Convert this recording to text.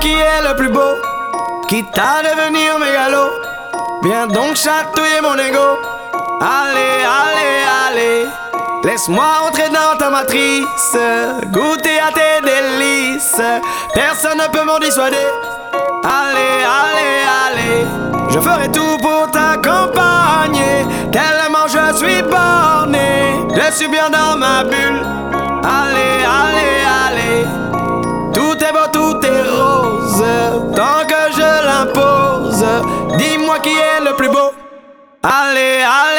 qui est le plus beau, quitte à devenir mégalo. Viens donc chatouiller mon ego. Allez, allez, allez, laisse-moi entrer dans ta matrice, goûter à tes délices. Personne ne peut m'en dissuader. Allez, allez, allez, je ferai tout pour t'accompagner. Tellement je suis borné, je suis bien dans ma bulle. Allez, allez, allez, tout est beau, tout est rose, tant que je l'impose. Dis-moi qui est le plus beau. Allez, allez.